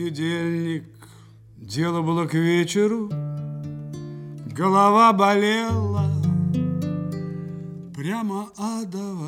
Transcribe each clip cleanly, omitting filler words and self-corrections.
Понедельник, дело было к вечеру, голова болела, прямо адово.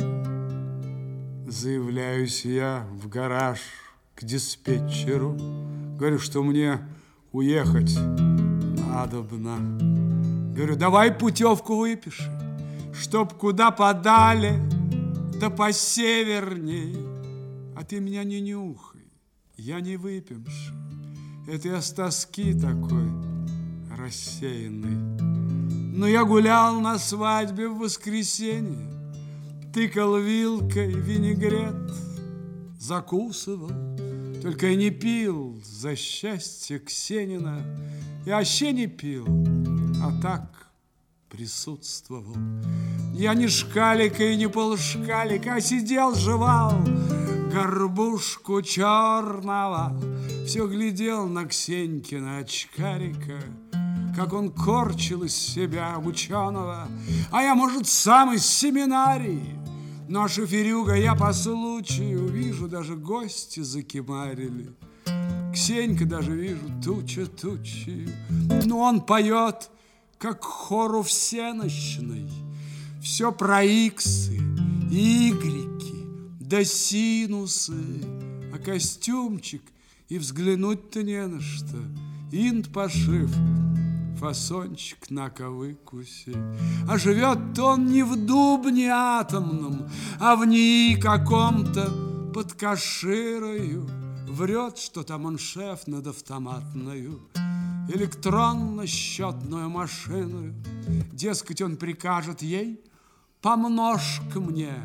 Заявляюсь я в гараж к диспетчеру, говорю, что мне уехать надобно. Говорю, давай путевку выпиши, чтоб куда подали, да посеверней. А ты меня не нюхай, я не выпивший. Это я с тоски такой рассеянный. Но я гулял на свадьбе в воскресенье, тыкал вилкой винегрет, закусывал, только и не пил за счастье Ксенина. Я вообще не пил, а так присутствовал. Я не шкалика и не полшкалика, а сидел, жевал горбушку черного, все глядел на Ксенькина очкарика, как он корчил из себя ученого, а я, может, сам из семинарии. Но шоферюга я по случаю вижу, даже гости закимарили. Ксенька даже вижу, туча тучи. Но он поет, как хору всенощной. Все про иксы, игреки, да синусы. А костюмчик и взглянуть-то не на что. Инт пошив, фасончик на-ка выкуси. А живет он не в дубне атомном, а в НИИ каком-то под Каширою. Врет, что там он шеф над автоматною, электронно-счетную машину. Дескать, он прикажет ей: помножь-ка мне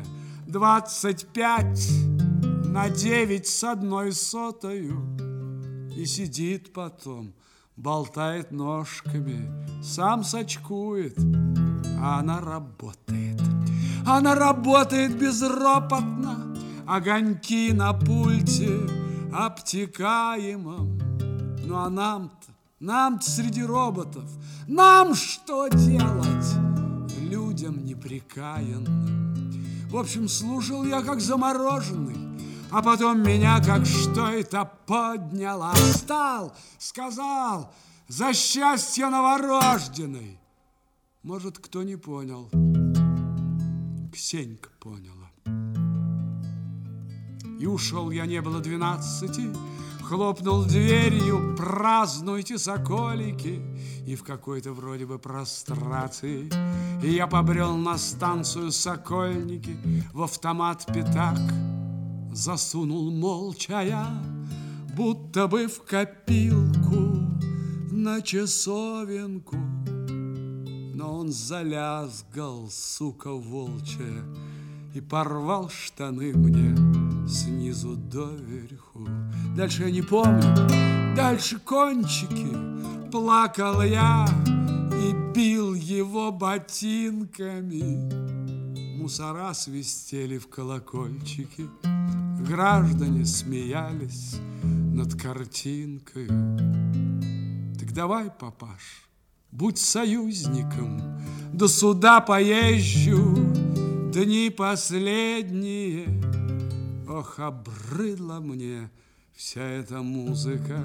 25 на 9 с 1/100. И сидит потом, болтает ножками, сам сочкует, а она работает. Она работает безропотно, огоньки на пульте обтекаемом. Ну а нам-то среди роботов, нам что делать, людям неприкаянным? В общем, слушал я как замороженный, а потом меня как что это подняло. Встал, сказал: за счастье новорожденной. Может, кто не понял, Ксенька поняла. И ушел я, не было 12, хлопнул дверью: празднуйте, соколики. И в какой-то вроде бы прострации и я побрел на станцию Сокольники, в автомат пятак засунул молча я, будто бы в копилку на часовенку. Но он залязгал, сука волчья, и порвал штаны мне снизу доверху. Дальше я не помню, дальше кончики. Плакал я и бил его ботинками. Мусора свистели в колокольчики, граждане смеялись над картинкой. Так давай, папаш, будь союзником, до суда поезжу, дни последние. Ох, обрыдла мне вся эта музыка,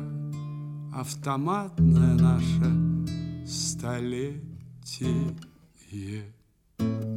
автоматное наше столетие.